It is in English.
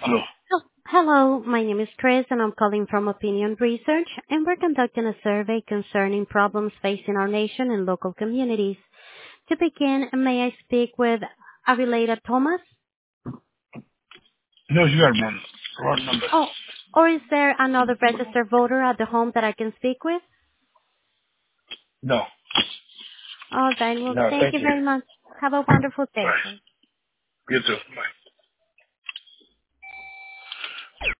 Hello. Hello, my name is Chris, and I'm calling from Opinion Research, and we're conducting a survey concerning problems facing our nation and local communities. To begin, may I speak with Avileda Thomas? No, you got wrong number. Oh, or is there another registered voter at the home that I can speak with? No. All right, well, No, thank thank you you. very much. Have a wonderful day, Bye. sir. You too. Bye.